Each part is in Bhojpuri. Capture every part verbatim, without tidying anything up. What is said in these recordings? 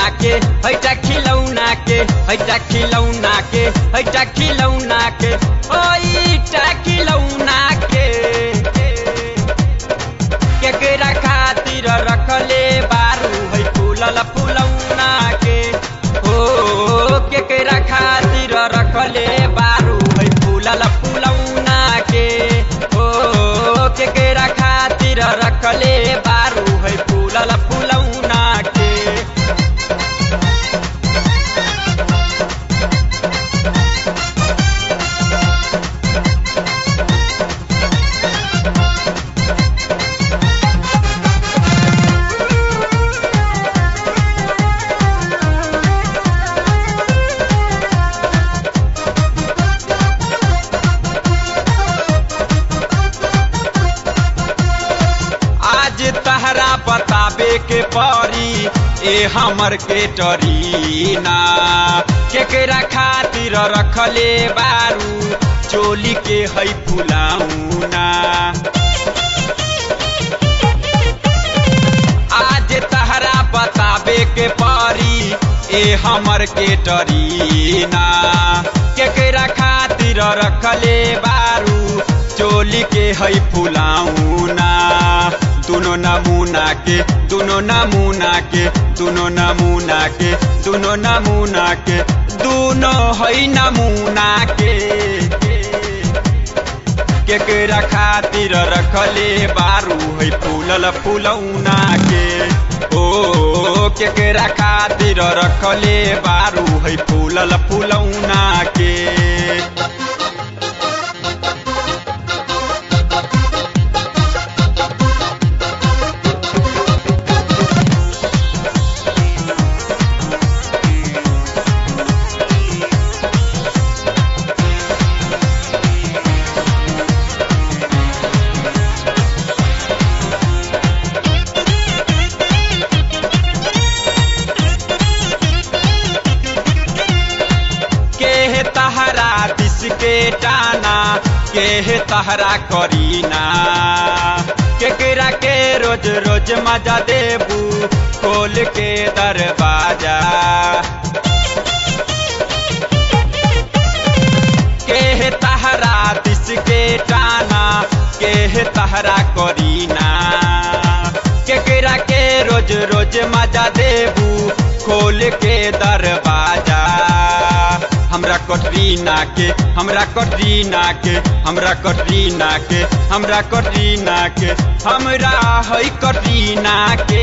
के हैटा खिलौना के हैटा खिलौना के हैटा खिलौना के ओइटा खिलौना के केकरा खातिर रखले बारू है फूलल फुलौना के हो केकरा खातिर रखले बारू है फूलल फुलौना के हो केकरा खातिर रखले बारू है फूलल फुलौना के तहरा बताबे के परी ए हमर के टरीना केकरा खातिर रखले बारू चोली के है फुलाउना आज तहरा बताबे के परी ए हमर के टरीना केकरा खातिर रखले बारू चोली के है फुलाउना दुनो नमूना के दुनो नमूना के दुनो नमूना के दुनो नमूना के दुनो है नमूना के केकरा खातिर रखले बारू है फूलल फुलौना के ओ केकरा खातिर रखले बारू है फूलल फुलौना के के टाना के तहरा करीना केकरा के रोज रोज मजा देबू खोल के दरवाजा के तहरा दिस के टाना के तहरा करीना केकरा के रोज रोज मजा देबू खोल के दरवाजा हमरा कटरीना के हमरा कटरीना के हमरा कटरीना के हमरा कटरीना के हमरा है कटरीना के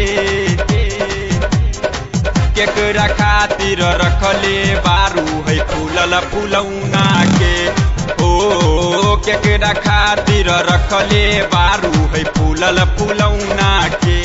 केकरा खातिर रखले बारू है फूलल फुलौना के ओ केकरा खातिर रखले बारू है फूलल फुलौना के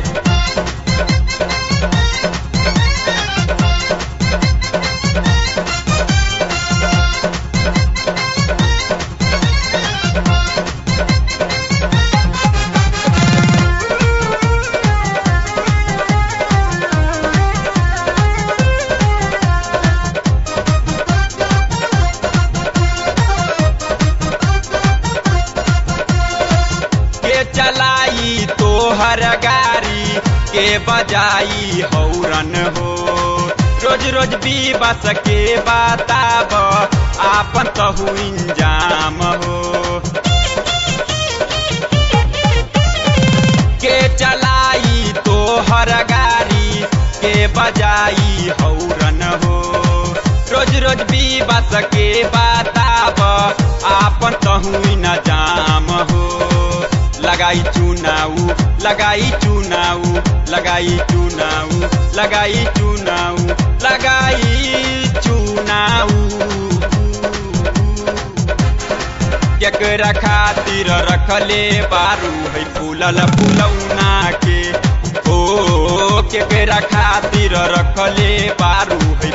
चलाई तोहर गाड़ी के बजाई हौरन हो रोज रोज भी बस के बताब आपन कहू इंजाम हो के चलाई तोहर गाड़ी के बजाई हौरन हो रोज रोज भी बस के बताब आपन कहू इंजाम हो लगाई चुनाऊ लगाई चुनाऊ लगाई चुनाऊ लगाई चुनाऊ लगाई चुनाऊ केकरा खातिर रखले बारू है फूलल फुलौना के ओ केकरा खातिर रखले बारू है